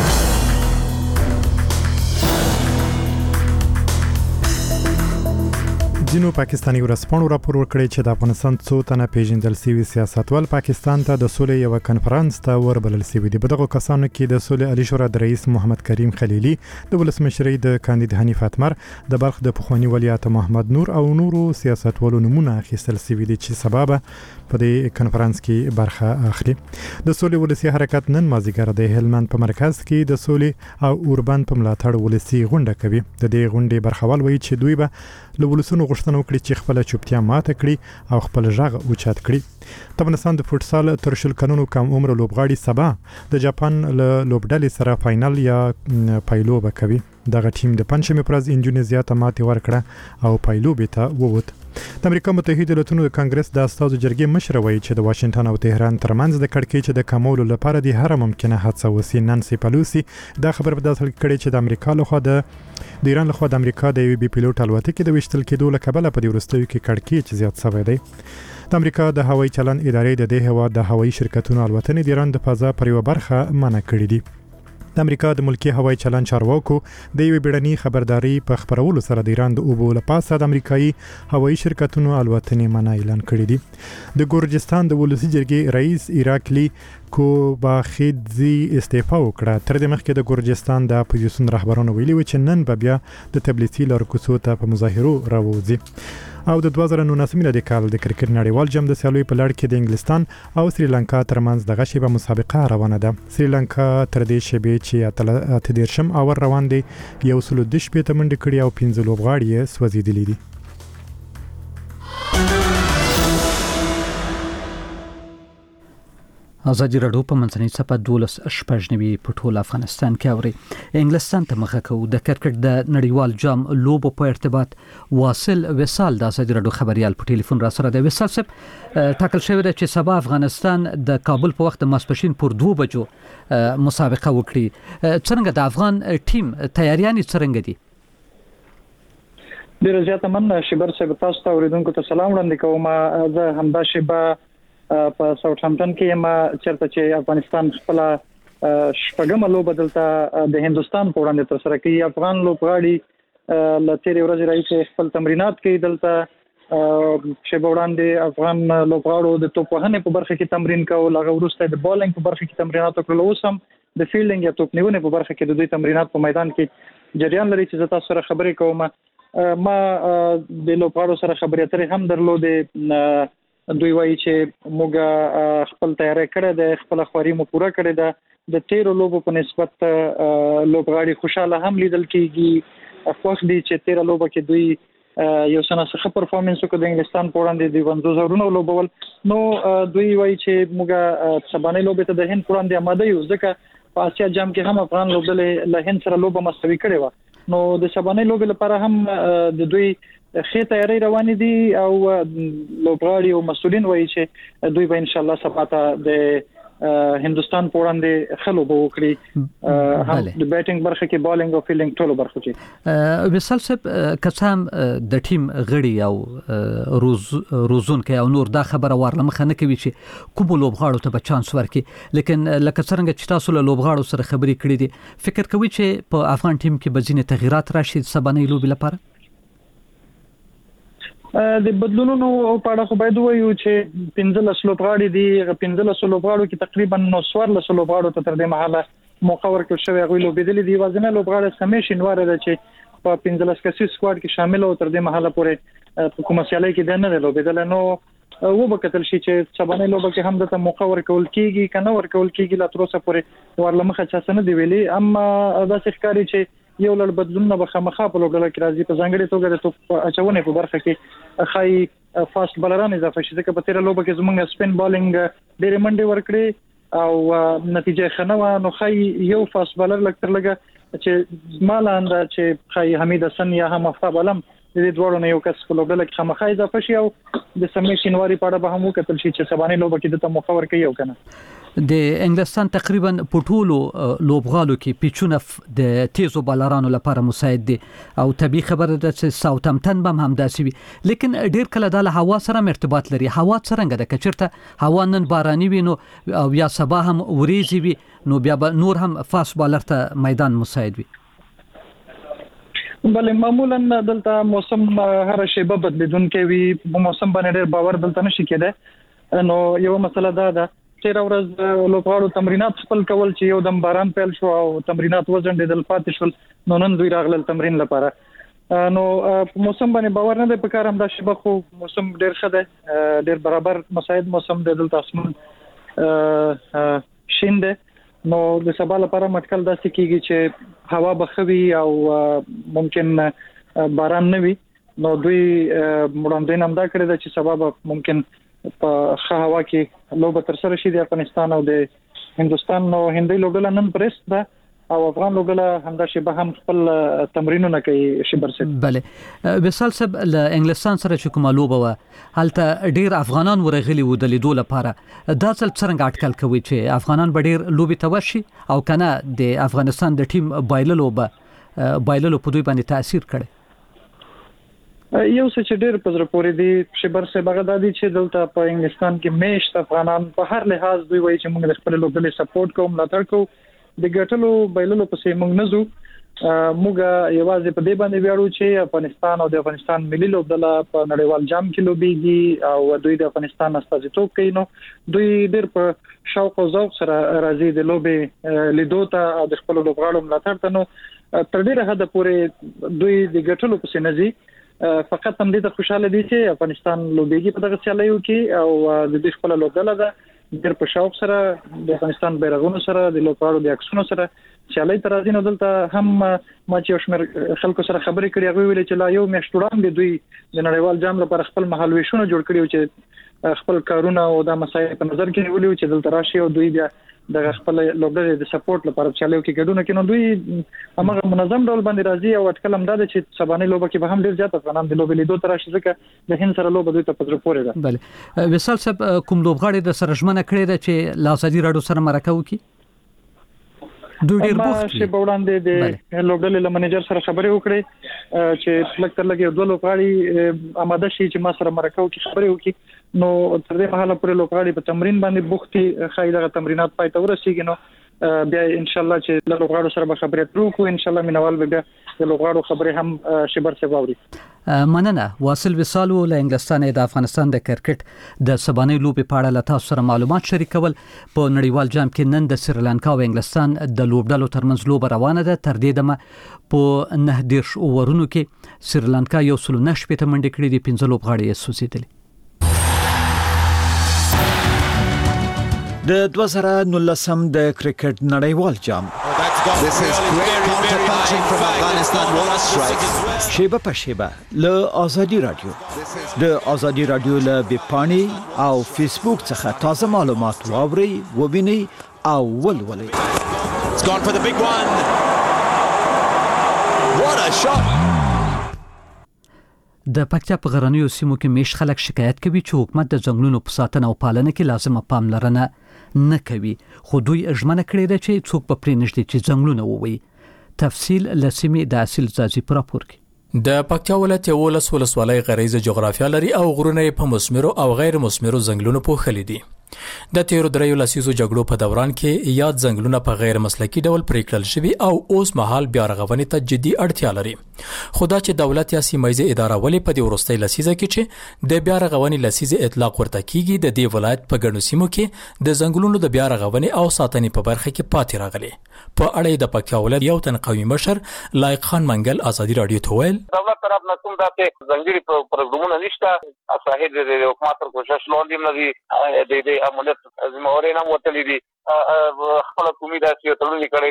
Speaker 5: ځینو پاکستاني ورځپاڼو راپور ورکړی چې د افغانستان څو تنه پیژندل شوي سیاستوال پاکستان ته د سولې یو کنفرانس ته وربلل شوي دي. په دغه کسانو کې د سولې عالی شورا د رئیس محمد کریم خلیلی، د ولسمشرۍ د کاندید حنیف اتمر، د بلخ د پخوانی ولیعهد محمد نور او نورو سیاستوالو نمونه اخیستل شوي دي چې سبب په دې کنفرانس کې برخه اخلي. د سولې ولسی حرکت نن مازیګر د هلمند په مرکز کې د سولې او اوربند په ملاتړ ولسی غونډه کوي. د دې غونډې برخوال وایي چې دوی به له ولسونو غوښتنه وکړي چې خپل چوپتیا ماته کړي او خپل ژغ اوچت کړي. د افغانستان د فوټسال تر شل کلونو کم عمر لوبغاړي سبا د جاپان له لوبډلې سره فائنل یا پایلوبه کوي. دغه ټیم د پنځمې پرز انډونیزیا ته ماتې ورکړه او پایلوبې ته ووت. د امریکا متحده ایالاتونو د کانګرس د استازو جرګې مشر وایي چې د واشنگټن او تهران ترمنځ د کړکېچ د کمولو لپاره د هر ممکنه هڅه وسی. نانسي پلوسی دا خبر په داسې کړي چې د امریکا لخوا د د ایران لخوا د امریکا د یو بي پیلوټ الوتکې د وشتل کېدو له کبله په دې وروستیو کې کړکېچ زیات شوی دی. د امریکا د هوایي چلند ادارې د دې هوا د هوایي شرکتونو الوتنې د ایران د فضا پر یو برخه منع کړې دي. د امریکا د ملکی هوایي چلند چارواکو د یو بیړني خبرداري په خبرولو سره د ایران د اوبو لپاسه د امریکایي هوایي شرکتونو الوتنې منع اعلان کړې دي. د ګورجستان د ولسی جرګې رئیس ایراکلی کوباخیدزي استعفا وکړه. تر دې مخکې د ګورجستان د اپوزیسیون رهبرانو ویلي و چې نن به بیا د تبلیغي لارکوسو ته په مظاهرو راوځي. او د دوه زره نولس میلادي کال د کرکټ نړیوال جام د سیالیو په لړ کې د انګلستان او سریلانکا ترمنځ دغه شیبه مسابقه روانه ده. سریلانکا تر دې شیبې چې اته دیرشم اور روان دي یو سل د شپږ منډې کړي او پنځه لوبغاړي یې سوځېدلي دي.
Speaker 1: ازادي راډیو په منځنۍ سپه دولس شپږنوي په ټول افغانستان کې اوري. انګلستان ته مخه کوو د کرکټ د نړیوال جام لوبو په ارتباط واصل وصال د ازادي راډیو خبريال په ټلیفون را سره د وصال صاحب ټاکل شوی دی چې سبا افغانستان د کابل په وخت د ماسپښین پر دوه بجو مسابقه وکړي. څنګه د افغان ټیم تیاریانې څنګه دي؟
Speaker 6: ډیر زیات مننه شبر صاحب، تاسو ته اوریدونکو ته سلام وړاندې کوم. زه همدا شبا په ساوث هامپټن کې ما چرته چې افغانستان خپل شپږم لوبه دلته د هندستان په وړاندې تر سره کوي. افغان لوبغاړي له تیرې ورځې راځي خپل تمرینات کوي دلته چې په وړاندې افغان لوبغاړو د توپ وهنې په برخه کې تمرین کول، هغه وروسته د بالینګ په برخه کې تمرینات وکړل، اوس هم د فیلډینګ یا توپ نیونې په برخه کې د دوی تمرینات په میدان کې جریان لري چې تاسو سره خبرې کوم. ما د لوبغاړو سره خبرې اترې هم درلودې. دوی وایي چې موږ خپل تیاری کړی دی، خپل خواري مو پوره کړې ده. د تیرو لوبو په نسبت لوبغاړي خوشاله هم لیدل کېږي. خوښ دي چې تیره لوبه کې دوی یو څه ښه پرفارمنس وکړ د انګلستان په وړاندې د پنځوس اورونو لوبول. نو دوی وایي چې موږ سبانۍ لوبې ته د هند په وړاندې اماده یو، ځکه په اسیا جام کې هم افغان لوبډلې له هند سره لوبه مساوي کړې وه. نو د سبانۍ لوبې لپاره هم د دوی ښه تیاری روانې دي او لوبغاړي او مسؤلین وایي چې دوی به ان شاء الله سبا ته د هندستان په وړاندې ښه لوبه وکړي، هم د بیټینګ برخه کې بالینګ او فیلډینګ ټولو برخو کې.
Speaker 1: وصال صاحب که هم د ټیم غړي او روز روزونکي او نور دا خبره ورله مخه نه کوي چې کوم لوبغاړو ته به چانس ورکړي، لیکن لکه څنګه چې تاسو له لوبغاړو سره خبرې کړې دي، فکر کوي چې په افغان ټیم کې به ځینې تغیرات راشي سبانۍ لوبې لپاره؟
Speaker 6: د بدلونونو په اړه خو باید وایو چې پنځلس لوبغاړي دي، پنځلس لوبغاړو کې تقریبا نو څوارلس لوبغاړو ته تر دې مهاله موقع ورکړل شوی، هغوی لوبېدلي دي. یوازینی لوبغاړی سمیع شینواری ده چې په پنځلس کسیز سکواډ کې شامل او تر دې مهاله پورې په کومه سیالۍ کې دی نه دی لوبېدلی. نو وبکتل شي چې سبانۍ لوبه کې هم دته موقع ورکول کېږي که نه ورکول کېږي، لا تر اوسه پورې ورله مخه چا څه نه دي ویلي. اما داسې ښکاري چې یو لړ بدلونونه به خامخا په لوبډله کې راځي، په ځانګړې توګه د توپ اچونې په برخه کې ښایي فاست بالران اضافه شي، ځکه په تیره لوبه کې زموږ سپین بالینګ ډېرې منډې ورکړې او نتیجه خنوه نو خی یو فاست بالر لکتر لګه چې مالند چې خی حمید حسن یا هم افتاب علم د دې دوړو نه یو کس په لوبډله کې خامخا اضافه شي او د سمې شینواری په اړه به هم وکتل شي چې سبانه لوبه کې د موخه ورکړي یو کنه
Speaker 1: د انګلستان تقریبا پټولو لوبغالو کې پیچونه د تیزو بالرانو لپاره مساعد دي او طبي خبره ده چې ساوثهمپټن به هم داسي وي لیکن ډیر کله د هوا سره ارتباط لري. هوا څنګه ده کچرته هوا نن باراني وي نو او یا صبا هم وریځي وي نو بیا نور هم فاست بالر ته میدان مساعد وي.
Speaker 6: بله معمولا دلته موسم هر شیبه بدلیدونکې وي په موسم باندې ډېر باور دلته نشي کېده. نو یو مسله دا ده چې ورځ لوبغاړو تمرینات خپل کول چې یو دم باران پیل شو او تمرینات وزنډېدل پاتې شول نو نن دوی راغلل تمرین لپاره. نو په موسم باندې باور نه دی په کار هم دا شیبه خو موسم ډېر ښه دی ډېر برابر مساعد موسم دی دلته اسمان شین دی. نو د سبا لپاره مټکل داسې کیږي چې هوا بخوي او ممکن باران نه وي نو دوی وړاندوین هم دا کړی دی چې سبا ممکن په ښه هوا کې لوبه تر سره شي د افغانستان او د هندستان نو هندۍ لوبډله نن پرست ده او افغان لوبډله همدا شیبه هم خپل تمرینونه کوي شبر سره.
Speaker 1: بله وصال صاحب له انګلستان سره چې کومه لوبه و هلته ډیر افغانان ورغلي و د لیدو لپاره دا څل څنګه اټکل کوي چې افغانان به ډیر لوبي توشي او کنه د افغانستان د ټیم بایللو به بایللو په دوی باندې تاثیر کړي؟
Speaker 6: یو څه چې ډېر په زړه پورې دي شبر سه بغدادي چې دلته په انګلستان کې میشت افغانان په هر لحاظ دوی وایي چې موږ د خپل لوبډلې سپورټ کوو ملاتړ کوو د ګټلو بایللو پسې موږ نه ځو. موږ یوازې په دې باندې ویاړو چې افغانستان او د افغانستان ملي لوبډله په نړیوال جام کې لوبيږي او دوی د افغانستان استازیتوب کوي. نو دوی ډېر په شوق او ذوق سره راځي د لوبې لیدو ته او د خپل لوبغاړو ملاتړ ته. نو تر ډېره حد پورې دوی د ګټلو پسې نه ځي فقط هم دې ته خوشاله دي چې افغانستان لوبيږي په دغه سیالیو کې او د دې خپل لوبډله ده ډېر په شوق سره د افغانستان بیرغونو سره د لوبغاړو د عکسونو سره سیالي تر ازینو دلته هم ما چې شمیر خلکو سره خبرې کړې هغه ویل چې لا یو میاشت وړاندې دوی د نړیوال جام لپاره خپل مهالويشونه جوړ کړي چې خپل کارونه او د مسایل په نظر کې نیولي چې دلته راشي او دوی بیا د خپل لوبډلې د سپورټ لپاره چالو کې ګډونه کینو دوی هغه منظم ډول باندې راځي او اټکل هم دا چې سبانه لوبه کې به هم ډیر زیات افغانان د لوبې لیدو تر راشي ځکه د هند سره لوبه دوی ته پزره پورې ده.
Speaker 1: بله وصال صاحب کوم لوبغاړي د سرجمنه کړی ده چې لاسادي راډیو سره مرکه وکړي؟ دوی ډیر بوخت
Speaker 6: شي په وړاندې د لوبډلې له منیجر سره خبرې وکړي چې لکه تر لګي دوه لوبغاړي آماده شي چې ما سره مرکه وکړي خبرې وکړي. نو تر دې مهاله پورې لوبغاړي په تمرین باندې بوختي خایدغه تمرینات پای ته ورسیږي. نو بیا ان شاء الله چې له لوبغاړو سره به خبرې وکړو ان شاء الله مینوال به بیا د لوبغاړو خبرې هم شبر څه واوري.
Speaker 1: مننه واصل وصال له انګلستان د افغانستان د کرکټ د سبانه لوبې په اړه له تاسو سره معلومات شریکول. په نړیوال جام کې نن د سریلانکا او انګلستان د لوبډلو ترمنځ لوبه روانه ده. تر دې دمه په نه دیرش اورونو کې سریلانکا یو سل نه شپږ منډې کړې دي پنځه لوبغاړي یې سوځېدلي.
Speaker 7: د دوه زره نولسم د کرکټ نړیوال جام
Speaker 21: This is great counter punching from Afghanistan. What a strike.
Speaker 7: شیبه په شیبه له آزادي رادیو د آزادي رادیو له ویبپاڼې او فیسبوک څخه تازه معلومات واورئ ووینئ او ولولئ.
Speaker 21: It's gone for the big one. What a shot.
Speaker 1: د پکتیا په غرنیو سیمو کې میش خلک شکایت کوي چې حکومت د ځنګلونو په ساتنه او پالنه کې لازمه پاملرنه نه کوي خو دوی اجمنه کړی دی چې څوک په پرې نشي چې ځنګلونه ووي. تفصیل لسمې د اصل ځاځي پر راپور کې
Speaker 8: د پکتیا ولایت یولس ولسوالۍ غریزه جغرافیا لري او غرونه په مثمرو او غیر مثمرو ځنګلونو پوښلي دي. د تیرو دریو لسیزو جګړو په دوران کې یاد ځنګلونه په غیر مسلکي ډول پرې کړل شوي او اوس مهال بیا رغونې ته جدي اړتیا لري. خو دا چې دولت یا سیمایي اداره ولې په دې وروستۍ لسیزه کې چې د بیا رغونې لسیزه اطلاق ورته کیږي د دې ولایت په ګڼو سیمو کې د ځنګلونو د بیا رغونې او ساتنې په برخه کې پاتې راغلي. په اړه د پکتیا ولایت یو تن قومي مشر لایق خان منګل آزادي رادیو ته ویل
Speaker 9: دولت طرف نه کوم داسې ځنګلي پروګرامونه نشته صاحب د حکومت تر کوشش لاندې نه دي د د امنیت ذمہواري نه وتلې دي خپل قومي داسې تړونې کړې دي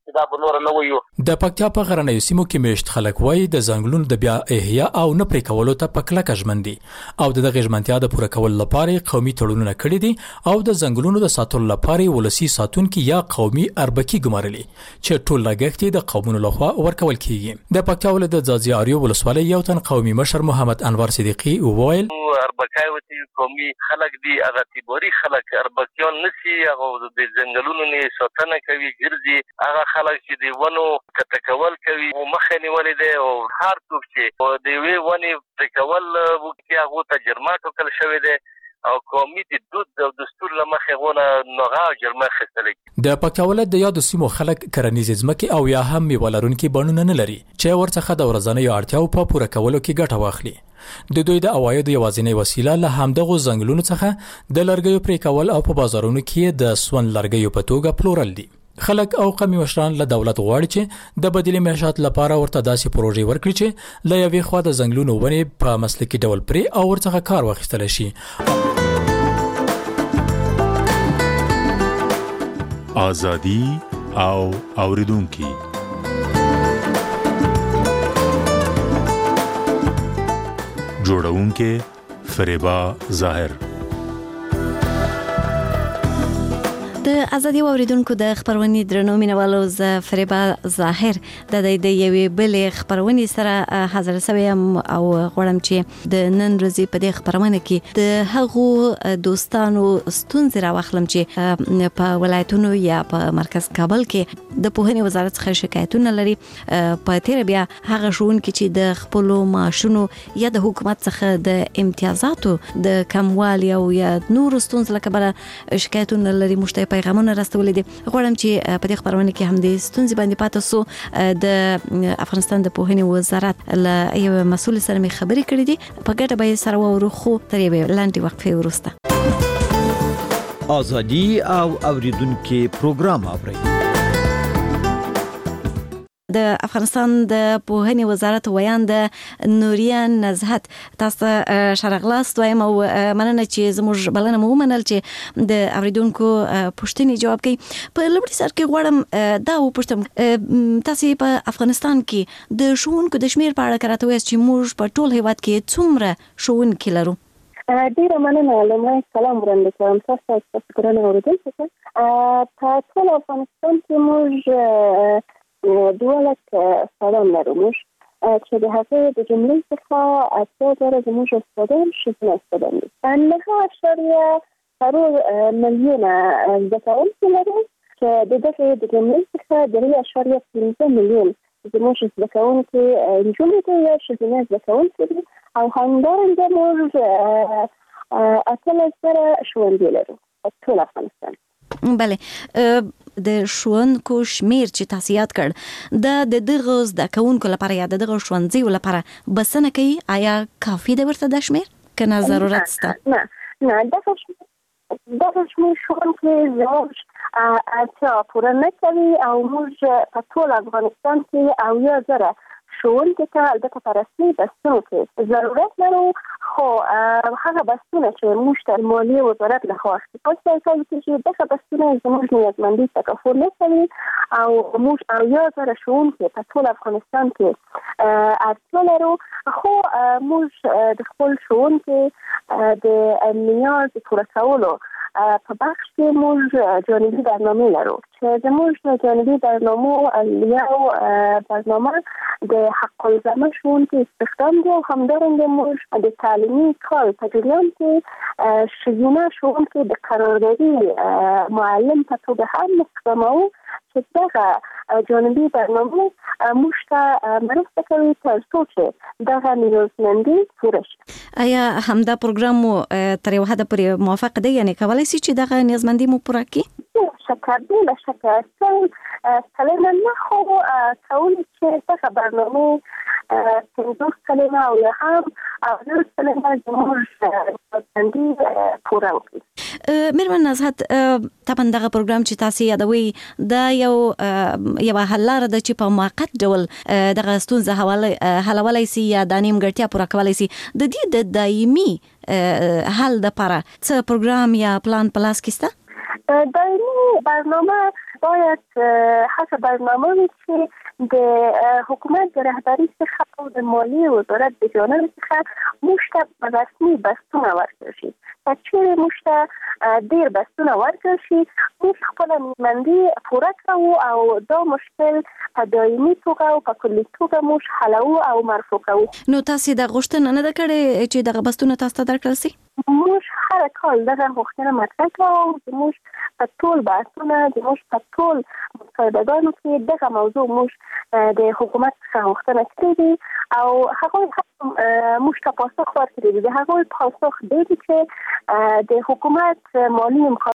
Speaker 9: دا به نور نه وایو.
Speaker 8: د پکتیا په غرنیو سیمو کې مېشت خلک وایي د ځنګلونو د بیا احیا او نه پرې کولو ته په کلکه ژمن دي او د دغه ژمنتیا د پوره کولو لپاره قومي تړونونه کړي دي او د ځنګلونو د ساتلو لپاره ولسی ساتونکي یا قومي اربکي ګمارلي چې ټول لګښت د قومونو لخوا ورکول کیږي. د پکتیا ولایت د ځاځي اریو ولسوالۍ یو تن قومي مشر محمد انور صدیقي وویل
Speaker 9: اربکای وتی قومي خلک دي هغه تیبوري خلک اربکیان نسی هغه د ځنګلونو نه ساتنه کوي ګرځي هغه خلک چې دی ونو کټکول کوي او مخه نیولې ده او هر څوک چې دی وی ونی تکول وکي هغه ته جرماتو کل شوی ده او قومي د دود او دستور لمخه غونه نوغه جرمه خستل.
Speaker 8: د پکتیا ولایت د یادو سیمو خلک کرنیز ځمکې او یا هم میوالرونکي بڼونه نه لري چې ورڅخه د ورځنیو اړتیاو په پوره کولو کې ګټه واخلي. د دوی د عوایدو یوازینی وسیله له همدغه ځنګلونو څخه د لرګیو پرې کول او په بازارونو کې د سون لرګیو په توګه پلورل دي. خلک او قومي مشران له دولت غواړي چې د بدیل معیشت لپاره ورته داسې پروژې ورکړي چې له یوې خوا د ځنګلونو ونې په مسلکي ډول پرې او ورڅخه کار واخیستل شي.
Speaker 12: آزادي او اوریدونکي جوړونکي فریبا ظاهر.
Speaker 11: د ازادي اوریدونکو د خبرونې درنو مینوالو ز فریبا ظاهر د د یوې بلې خبرونې سره حاضر شوم او غواړم چې د نن ورځې په دې خبرونه کې د هغو دوستانو ستونزې راوخلم چې په ولایتونو یا په مرکز کابل کې د پوهنې وزارت څخه شکایتونه لري په تیر بیا هغه ښوونکي چې د خپل معاشونو یا د حکومت څخه د امتیازاتو د کموالي او یا نور ستونزې لپاره شکایتونه لري مشته پیغامونه راستولې دي. غواړم چې په دې خبرونه کې هم د ستونزې باندې پاتې سو د افغانستان د پوهنې وزارت له یو مسؤل سره مې خبرې کړې دي په ګټه به سره ورو خو تر یوې لاندې وقفې وروسته
Speaker 7: ازادي او اوریدونکو پروګرام اوري.
Speaker 11: د افغانستان د پوهنې وزارت ویان د نوریا نزهت تاسو شرغلاست وایم او مننه چې زموږ بلنه مو منل چې د اوریدونکو پوښتنې جواب کوي. په لومړي سر کې غواړم دا وپوښتم تاسو په افغانستان کې د ښوونکو د شمیر په اړه راته وایئ چې موږ په ټول هیواد کې څومره ښوونکي لرو؟
Speaker 13: ډیره مننه. لومړی سلام وړاندې کوم تاسو ته شکرانه اوریدونکو په ټول افغانستان کې موږ دولت استادان لرو موږ چې د هغه د جملې څخه اتیا زره زموږ استادان ښځینه استادان دي. نهه اعشاریه څلور میلیونه زده کوونکي لرو چې د دغه د جملې څخه درې اعشاریه پنځه میلیون زموږ زده کوونکي نجونې دي یا ښځینه زده کوونکي دي او همدارنګه موږ اتلس زره ښوونځي لرو په ټول افغانستان.
Speaker 11: بله د ښوونکو شمیر چې تاسو یاد کړ د دغه زده کوونکو لپاره یا دغه ښوونځیو لپاره بسنه کوي آیا کافي دی ورته د شمیر کنه ضرورت شته؟
Speaker 13: نه نه دغه دغه شمیر ښوونکي زموږ اړتیا پوره نه کوي او موږ په ټول افغانستان کې اویا زره ښوونکي ته البته په رسمي بستونو کې ضرورت لرو خو هغه بستونه چې موږ ته مالیې وزارت لخوا اخیستل شوي چې دغه بستونه زموږ نیازمندي تکفل نه کوي او موږ اویا زره ښوونکي په ټول افغانستان کې اړتیا لرو خو موږ د خپل ښوونکي د نیاز پوره کولو په بخش کې موږ جانبي برنامه لرو چې زموږ جانبي برنامه یو برنامه د حق الزامه ښوونکي استخدام دی او همدارنګه موږ د تعلیمي کال په جریان کې ښځینه ښوونکي د قراردادي معلم په توګه هم استخداموو چې دغه جانبي برنامه موږ ته مرسته کوي تر څو چې دغه نیازمندي پوره شي.
Speaker 11: آیا همدا پروګرام مو تر یو حده پورې موافق دی یعنی کولای شي چې دغه نیازمندي مو پوره کړي؟
Speaker 13: شکر دی له شکر څنګه کلمه نه خو کولی چې دغه برنامه پنځوس کلمه او یا هم اویا کلمه زموږ نیازمندي پوره وکړي.
Speaker 11: میرمن نزهت طبعا دغه پروګرام چې تاسو یادوي دا یو یو حل لاره ده چې په موقت ډول دغه ستونزه حلولای شي یا د نیمګړتیا پوره کولای شي. د دې د دایمي حل لپاره څه پروګرام یا پلان په لاس کې شته؟
Speaker 13: دایمي برنامه باید هڅه برنامه وي چې د حکومت د رهبری څخه او د مالی وزارت د جانب څخه موږ ته رسمي بستونه ورکړل شي. چې موږ ته ډیر بستونه ورکړل شي، موږ خپل نیمندي پوره کوو او دا مشکل په دایمي توګه او په کلي توګه موږ حلوو او مرفوع کوو.
Speaker 11: نو تاسو د غوښتنه نه ده کړې چې دغه بستونه تاسو ته درکړل شي؟
Speaker 13: موږ هر کال دغه غوښتنه مطرح کوو چې موږ په ټول بحثونه د موږ په ټول مصاحبه‌ګانو کې دغه موضوع موږ د حکومت څخه غوښتنه کړې دي او هغوی هم موږ ته پاسخ ورکړي دي. د هغوی پاسخ دی چې د حکومت مالی